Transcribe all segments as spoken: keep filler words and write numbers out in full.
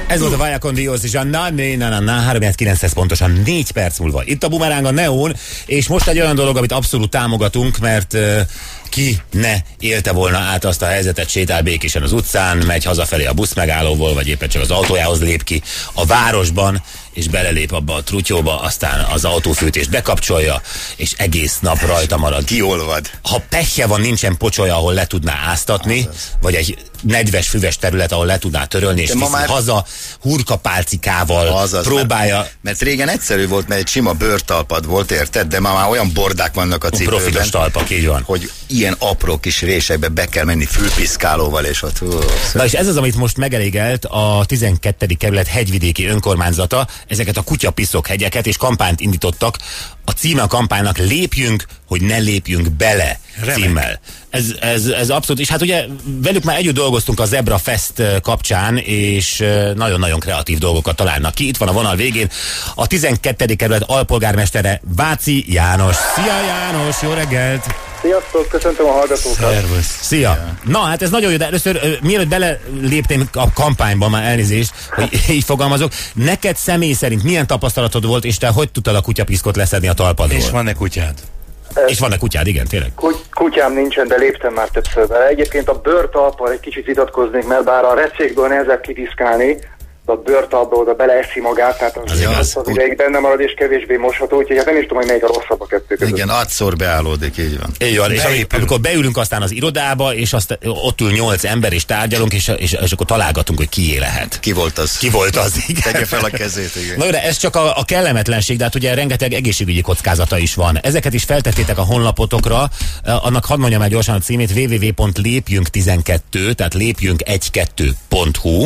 Ez volt a Vaya con Dios és a na né na na na három kilenc pontosan négy perc múlva. Itt a Bumeráng a Neón, és most egy olyan dolog, amit abszolút támogatunk, mert uh, ki ne élte volna át azt a helyzetet, sétál békésen az utcán, megy hazafelé a buszmegállóból, vagy éppen csak az autójához lép ki a városban, és belelép abba a trutyóba, aztán az autófűtést bekapcsolja, és egész nap rajta marad. Kiolvad. Ha pehje van, nincsen pocsolya, ahol le tudná áztatni, azaz. Vagy egy nedves, füves terület, ahol le tudná törölni, és viszi már... haza hurkapálcikával azaz, próbálja. Mert, mert régen egyszerű volt, mert egy sima bőrtalpad volt, érted? De ma már olyan bordák vannak a cipőben. Profitos talpak, így van. Hogy ilyen apró kis résekbe be kell menni fülpiszkálóval, és ott... Uh, Na és ez az, amit most megelégelt a tizenkettedik kerület hegyvidéki önkormányzata. Ezeket a kutyapiszok hegyeket, és kampányt indítottak. A címe a kampánynak Lépjünk, hogy ne lépjünk bele címmel. Ez, ez, ez abszolút, és hát ugye velük már együtt dolgoztunk a Zebra Fest kapcsán, és nagyon-nagyon kreatív dolgokat találnak ki. Itt van a vonal végén a tizenkettedik kerület alpolgármestere, Váci János. Szia János, jó reggelt! Sziasztok, köszöntöm a hallgatókat! Szervusz! Szia! Na hát ez nagyon jó, de először mielőtt belelépném a kampányba, már elnézést, hogy így fogalmazok, neked személy szerint milyen tapasztalatod volt, és te hogy tudtad a kutyapiszkot leszedni a talpadról? És van-e kutyád? És van-e kutyád, igen, tényleg? Kuty- kutyám nincsen, de léptem már többször vele. Egyébként a bőrtalppal egy kicsit vitatkoznék, mert bár a recékből nehezebb kipiszkálni, de a bőrtalpba oda beleeszi magát, tehát az, az, az, az ideig benne marad és kevésbé mosható, úgyhogy hát nem is tudom, hogy melyik a rosszabb a kettő között. Igen, adszor beállódik, így van. Így van, és amikor, amikor beülünk aztán az irodába, és azt, ott ül nyolc ember, és tárgyalunk, és, és, és akkor találgatunk, hogy kié lehet. Ki volt az? Ki volt az, igen. Tegye fel a kezét, igen. Na jó, de ez csak a, a kellemetlenség, de hát ugye rengeteg egészségügyi kockázata is van. Ezeket is feltettétek a honlapotokra, annak hadd mondjam el gyorsan a címét, double-u double-u double-u pont lépjünk tizenkettő, tehát lépjünk tizenkettő pont hu.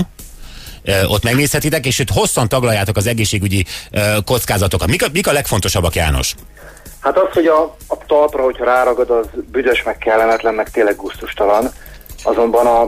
Uh, ott megnézhetitek, és itt hosszan taglaljátok az egészségügyi uh, kockázatokat. Mik a, mik a legfontosabbak, János? Hát az, hogy a, a talpra, hogyha ráragad, az büdös, meg kellemetlen, meg tényleg gusztustalan. Azonban a,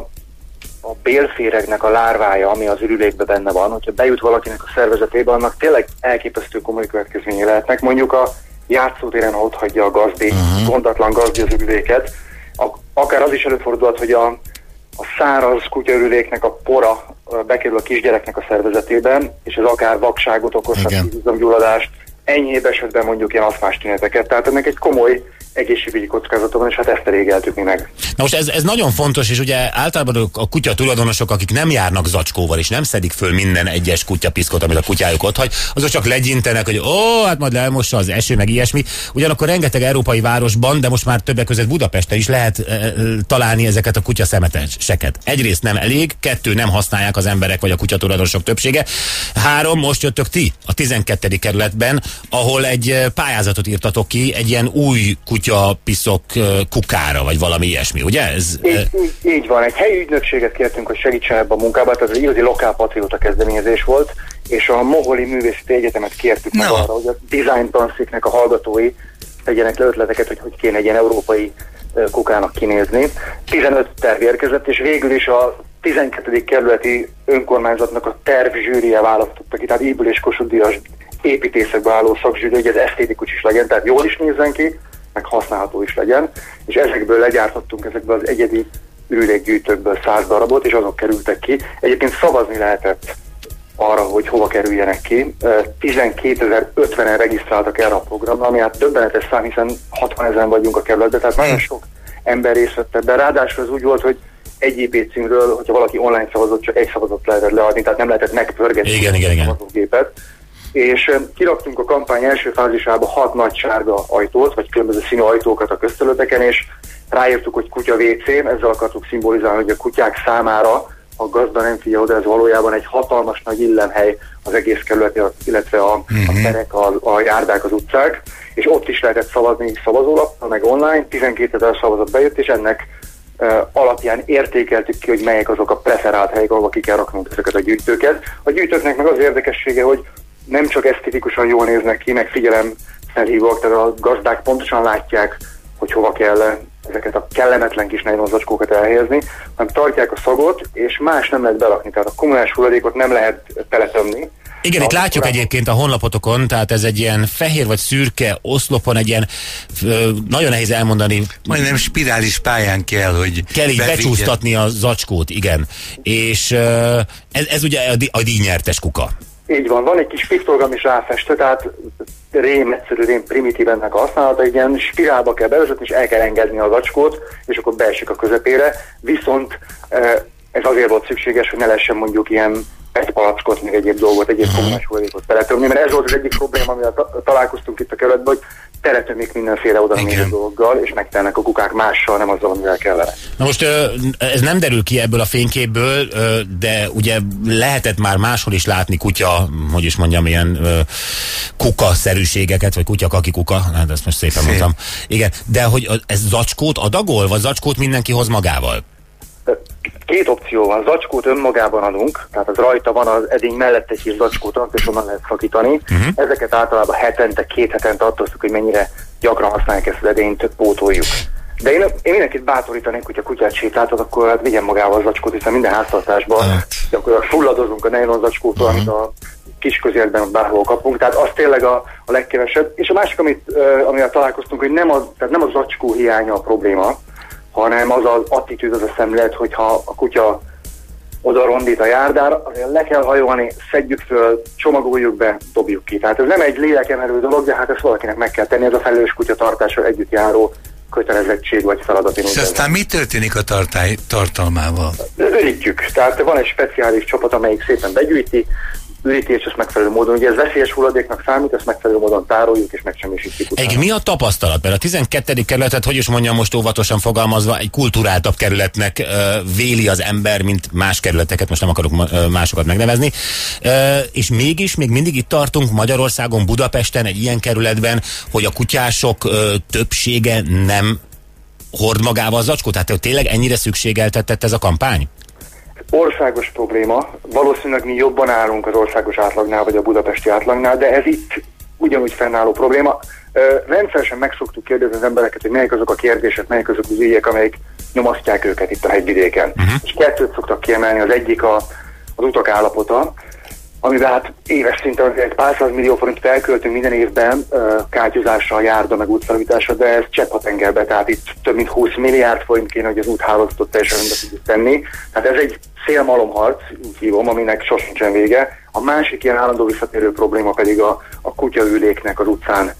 a bélféregnek a lárvája, ami az ürülékben benne van, hogyha bejut valakinek a szervezetébe, annak tényleg elképesztő komoly következményei lehetnek. Mondjuk a játszótéren, ha ott hagyja a gazdi, uh-huh. gondatlan gazdi az ürüléket, a, akár az is előfordulhat, hogy a a száraz kutyaürüléknek a pora bekerül a kisgyereknek a szervezetében, és ez akár vakságot okozhat, izomgyulladást, enyhébb esetben mondjuk ilyen aszmás tüneteket. Tehát ennek egy komoly egészségügyi kockázata van, és hát ezt elégeltük mi meg. Na most ez, ez nagyon fontos, és ugye általában a kutya tulajdonosok, akik nem járnak zacskóval, és nem szedik föl minden egyes kutyapiszkot, amit a kutyájuk ott hagy, azok csak legyintenek, hogy ó, hát majd elmossa az eső, meg ilyesmi. Ugyanakkor rengeteg európai városban, de most már többek között Budapesten is lehet e, találni ezeket a kutyaszemeteseket. Egyrészt nem elég, kettő nem használják az emberek vagy a kutyatulajdonosok többsége. Három, most jöttök ti a tizenkettedik kerületben, ahol egy pályázatot írtatok ki, egy ilyen új kutyapiszok kukára, vagy valami ilyesmi, ugye? Ez, így, így, így van, egy helyi ügynökséget kértünk, hogy segítsen ebben a munkában, tehát ez egy igazi lokálpatrióta kezdeményezés volt, és a Moholi Művészeti Egyetemet kértük meg arra, hogy a design tanszéknek a hallgatói tegyenek le ötleteket, hogy hogy kéne egy ilyen európai kukának kinézni. tizenöt terv érkezett, és végül is a tizenkettedik kerületi önkormányzatnak a terv zsűrije választotta ki, tehát épül- és Kossuth Díjas építészekbe álló szakzsűri, hogy ez esztétikus is legyen, tehát jól is nézzen ki, meg használható is legyen, és ezekből legyártottunk ezekből az egyedi ürülékgyűjtőkből száz darabot, és azok kerültek ki. Egyébként szavazni lehetett arra, hogy hova kerüljenek ki. tizenkétezer-ötvenen regisztráltak erre a programra, ami hát döbbenetes szám, hiszen hatvanezren vagyunk a kerületben, tehát nagyon sok ember részt vett ebben. Ráadásul az úgy volt, hogy egy I P címről, hogyha valaki online szavazott, csak egy szavazott lehetett leadni, tehát nem lehetett megpörgetni igen, igen, igen. a szavazógépet. És kiraktunk a kampány első fázisába hat nagy sárga ajtót, vagy különböző színű ajtókat a közterületeken, és ráírtuk, hogy kutya vé cé, ezzel akartuk szimbolizálni, hogy a kutyák számára a gazda nem figyel oda, ez valójában egy hatalmas nagy illemhely az egész kerület, illetve a, uh-huh. a terek, a, a járdák, az utcák, és ott is lehetett szavazni szavazólappal, meg online, tizenkétezer szavazat bejött, és ennek uh, alapján értékeltük ki, hogy melyek azok a preferált helyek, ahol ki kell raknunk ezeket a gyűjtőket. A gyűjtőknek meg az érdekessége, hogy nem csak esztetikusan jól néznek ki, meg figyelem felhívók, tehát a gazdák pontosan látják, hogy hova kell ezeket a kellemetlen kis nylon zacskókat elhelyezni, hanem tartják a szagot, és más nem lehet berakni. Tehát a kommunális hulladékot nem lehet teletömni, Igen, itt látjuk egyébként a honlapotokon, tehát ez egy ilyen fehér vagy szürke oszlopon, egy ilyen ö, nagyon nehéz elmondani. Majdnem spirális pályán kell, hogy... Kell így becsúsztatni a zacskót, igen. És ö, ez, ez ugye a, a díjnyertes kuka. Így van, van egy kis piktogram is ráfestve, tehát rém egyszerű, rém primitív ennek a használata, egy ilyen spirálba kell bevezetni, és el kell engedni a zacskót, és akkor beesik a közepére, viszont ez azért volt szükséges, hogy ne lehessen mondjuk ilyen egy palackot, meg egyéb dolgot, egyéb uh-huh. kommunális hulladékot teletömni, mert ez volt az egyik probléma, amivel ta- találkoztunk itt a kerületben, hogy teletömik mindenféle oda még dologgal, és megtelnek a kukák mással, nem azzal, amivel kellene. Na most ez nem derül ki ebből a fényképből, de ugye lehetett már máshol is látni kutya, hogy is mondjam, ilyen kuka-szerűségeket, vagy kutya-kaki kuka, hát ezt most szépen Szép. mondtam. Igen, de hogy ez zacskót adagol, vagy zacskót mindenki hoz magával? Két opció van, zacskót önmagában adunk, tehát az rajta van, az edény mellett egy kis zacskót, és onnan lehet szakítani. Uh-huh. Ezeket általában hetente, két hetente attól függ, hogy mennyire gyakran használják ezt az edényt, pótoljuk. De én, én mindenkit bátorítanék, hogy a kutyát sétáltat, akkor hát vigyen magával a zacskót, hiszen minden háztartásban hát. gyakorlatilag fulladozunk a nylon zacskótól, uh-huh. amit a kis közértben bárhol kapunk, tehát az tényleg a, a legkevesebb. És a másik, amit, uh, amivel találkoztunk, hogy nem, az, tehát nem a zacskó hiánya a probléma, hanem az az attitűd, az a szemlélet, hogyha a kutya oda rondít a járdára, azért le kell hajolni, szedjük föl, csomagoljuk be, dobjuk ki. Tehát ez nem egy lélekemelő dolog, de hát ezt valakinek meg kell tenni, ez a felelős kutyatartással együtt járó kötelezettség vagy feladat. És aztán mi történik a tartály, tartalmával? Ürítjük. Tehát van egy speciális csapat, amelyik szépen begyűjti, üríti, és ezt megfelelő módon, ugye ez veszélyes hulladéknak számít, ezt megfelelő módon tároljuk és megsemmisítjük utána. Egy mi a tapasztalat? Mert a tizenkettedik kerületet, hogy is mondjam most óvatosan fogalmazva, egy kulturáltabb kerületnek uh, véli az ember, mint más kerületeket, most nem akarok uh, másokat megnevezni, uh, és mégis még mindig itt tartunk Magyarországon, Budapesten, egy ilyen kerületben, hogy a kutyások uh, többsége nem hord magával a zacskót. Tehát tényleg ennyire szükségeltetett ez a kampány? Országos probléma, valószínűleg mi jobban állunk az országos átlagnál, vagy a budapesti átlagnál, de ez itt ugyanúgy fennálló probléma. Rendszeresen meg szoktuk kérdezni az embereket, hogy melyik azok a kérdések, melyik azok az ügyek, amelyik nyomasztják őket itt a hegyvidéken. Uh-huh. És kettőt szoktak kiemelni, az egyik a, az utak állapota, amivel hát éves szinten egy pár száz millió forintot elköltünk minden évben uh, kátyúzásra, járda meg útfelújításra, de ez csepp a tengerbe, tehát itt több mint húsz milliárd forint kéne, hogy az úthálózatot teljesen rendbe tudjuk tenni. Tehát ez egy szélmalomharc, úgy hívom, aminek sosincsen vége. A másik ilyen állandó visszatérő probléma pedig a, a kutyaüléknek az utcán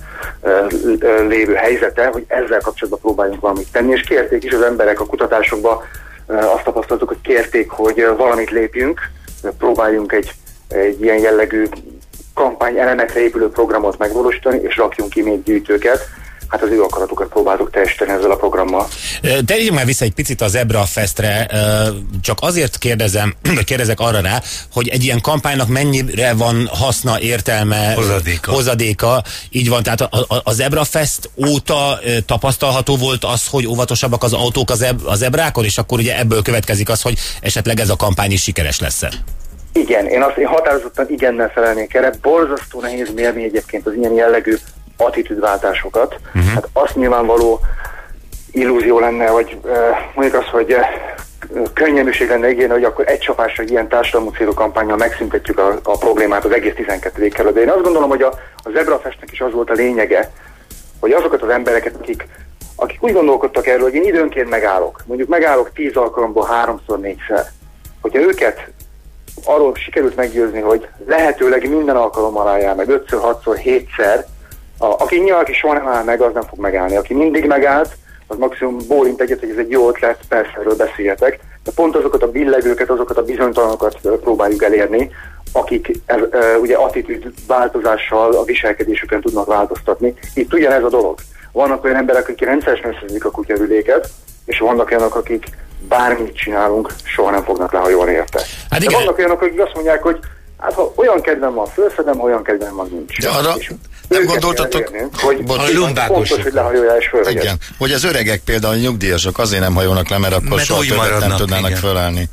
uh, lévő helyzete, hogy ezzel kapcsolatban próbáljunk valamit tenni, és kérték is az emberek a kutatásokban, uh, azt tapasztaltuk, hogy kérték, hogy uh, valamit lépjünk, uh, próbáljunk egy egy ilyen jellegű kampány elemekre épülő programot megvalósítani, és rakjunk ki még gyűjtőket. Hát az ő akaratukat próbáltuk teljesíteni ezzel a programmal. Térjünk már vissza egy picit a Zebra Festre, csak azért kérdezem, vagy kérdezek arra rá, hogy egy ilyen kampánynak mennyire van haszna, értelme, hozadéka. hozadéka. Így van, tehát a, a, a Zebra Fest óta tapasztalható volt az, hogy óvatosabbak az autók a, zeb, a zebrákon, és akkor ugye ebből következik az, hogy esetleg ez a kampány is sikeres lesz-e? Igen, én azt én határozottan igennel felelnék erre. Borzasztó nehéz mérni egyébként az ilyen jellegű attitűdváltásokat. Uh-huh. Hát azt nyilvánvaló illúzió lenne, vagy uh, mondjuk az, hogy uh, könnyelműség lenne ígérni, hogy akkor egy csapásra egy ilyen társadalmi célú kampánnyal megszüntetjük a, a problémát az egész tizenkettedik kerület. De én azt gondolom, hogy a, a Zebra Festnek is az volt a lényege, hogy azokat az embereket, akik, akik úgy gondolkodtak erről, hogy én időnként megállok, mondjuk megállok tíz alkalomból háromszor, négyszer, hogyha őket arról sikerült meggyőzni, hogy lehetőleg minden alkalommal álljál meg, ötször, hatszor, hétszer. A, aki nyilván, aki soha nem áll meg, az nem fog megállni. Aki mindig megállt, az maximum bólint egyet, hogy ez egy jó ötlet, persze erről beszéljetek. De pont azokat a billegőket, azokat a bizonytalanokat próbáljuk elérni, akik ez, e, ugye attitűd változással a viselkedésükön tudnak változtatni. Itt ugyanez a dolog. Vannak olyan emberek, akik rendszeresen összezik a kutyaüléket, és vannak olyanok, akik bármit csinálunk, soha nem fognak lehajolni érte. Hát de vannak olyanok, akik azt mondják, hogy hát ha olyan kedvem van, fölszedem, ha olyan kedvem van, nincs. De arra nem gondoltatok, érnünk, hogy fontos, hogy lehajoljál és fölvegyed. Igen, hogy az öregek például nyugdíjasok azért nem hajolnak le, mert akkor mert soha többet nem tudnának igen. fölállni.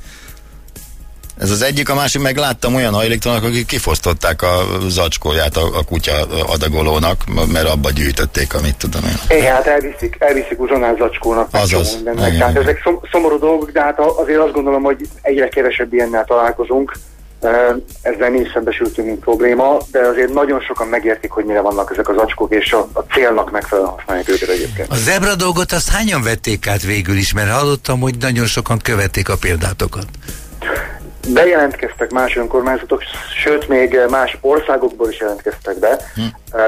Ez az egyik, a másik meg láttam olyan hajléktalanok, akik kifosztották a zacskóját a, a kutya adagolónak, mert abba gyűjtötték, amit tudom én. Igen, hát elviszik, elviszik uzsonás zacskónak. Azaz. Tehát ezek szom, szomorú dolgok, de hát azért azt gondolom, hogy egyre kevesebb ilyennel találkozunk. Ezzel mi is szembesültünk, mint probléma, de azért nagyon sokan megértik, hogy mire vannak ezek az zacskók, és a, a célnak megfelelően használják őket egyébként. A zebra dolgot azt hányan vették át végül is, mert hallottam, hogy nagyon sokan követték a példátokat. Bejelentkeztek más önkormányzatok, sőt még más országokból is jelentkeztek be. Hm.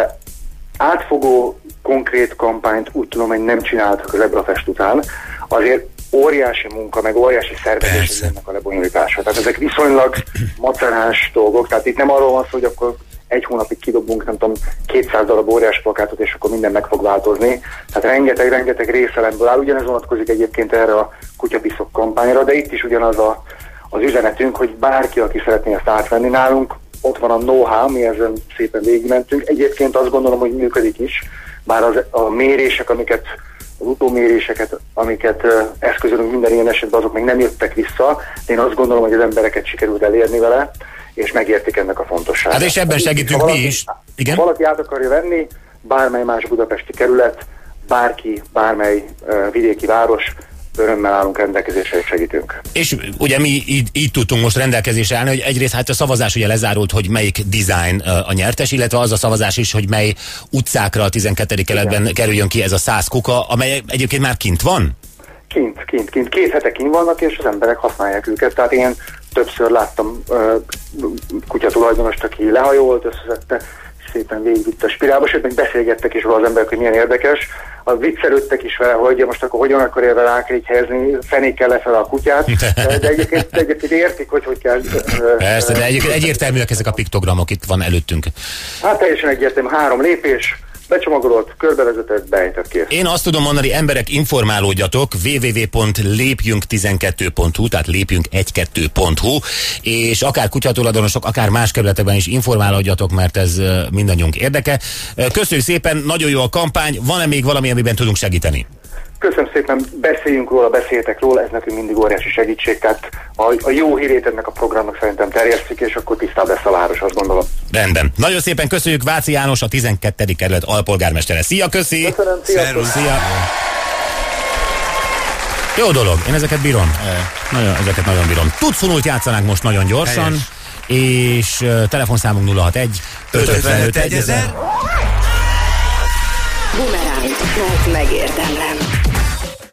Átfogó, konkrét kampányt úgy tudom, hogy nem csináltak a Zebrafest után. Azért óriási munka, meg óriási szervezés ennek a lebonyolítása. Tehát ezek viszonylag macerás dolgok, tehát itt nem arról van szó, hogy akkor egy hónapig kidobunk, nem tudom, kétszáz darab óriás plakátot, és akkor minden meg fog változni. Tehát rengeteg-rengeteg részelemből áll. Ugyanez vonatkozik egyébként erre a kutyapiszok kampányra, de itt is ugyanaz a, az üzenetünk, hogy bárki, aki szeretné ezt átvenni nálunk, ott van a know-how, mi ezen szépen végigmentünk. Egyébként azt gondolom, hogy működik is, bár az, a mérések, amiket az utóméréseket, amiket uh, eszközölünk minden ilyen esetben, azok még nem jöttek vissza. Én azt gondolom, hogy az embereket sikerült elérni vele, és megértik ennek a fontosságát. Hát és ebben segítünk valaki, mi is. Igen? Ha valaki át akarja venni, bármely más budapesti kerület, bárki, bármely uh, vidéki város, örömmel állunk rendelkezésre, és segítünk. És ugye mi így, így tudtunk most rendelkezésre állni, hogy egyrészt hát a szavazás ugye lezárult, hogy melyik design a nyertes, illetve az a szavazás is, hogy mely utcákra a tizenkettedik kerületben kerüljön ki ez a száz kuka, amely egyébként már kint van? Kint, kint, kint. Két hete kint vannak, és az emberek használják őket. Tehát én többször láttam uh, kutyatulajdonost, aki lehajolt, összeszedte, szépen végigvitt a spirálba, sőt, meg beszélgettek is róla az emberek, hogy milyen érdekes. A viccelődtek is vele, hogy most akkor hogyan akarja vele rákerék helyezni, fenékkel lefele a kutyát, de egyébként, de egyébként értik, hogy hogy kell... Persze, de egyébként egyértelműek ezek a piktogramok, itt van előttünk. Hát teljesen egyértelmű, három lépés, becsomagolott, körbevezetett, beejtett, kész. Én azt tudom mondani, emberek, informálódjatok, double-u double-u double-u pont lépjünk tizenkettő pont hu, tehát lépjünk tizenkettő pont hu, és akár kutyatulajdonosok, akár más kerületekben is informálódjatok, mert ez mindannyiunk érdeke. Köszönjük szépen, nagyon jó a kampány, van-e még valami, amiben tudunk segíteni? Köszönöm szépen, beszéljünk róla, beszéltek róla, ez nekünk mindig óriási segítség, tehát a, a jó hírét ennek a programnak szerintem terjesztik, és akkor tisztább lesz a város, azt gondolom. Rendben. Nagyon szépen köszönjük, Váci János, a tizenkettedik kerület alpolgármestere. Szia, köszi! Köszönöm, sziasztok! Szia! Jó dolog, én ezeket bírom. Nagyon, ezeket nagyon bírom. Tudszunult játszanánk most nagyon gyorsan, helyes. És uh, telefonszámunk nulla hatvanegy ötvenöt egyezer. Bumerang, mert megérdemlem.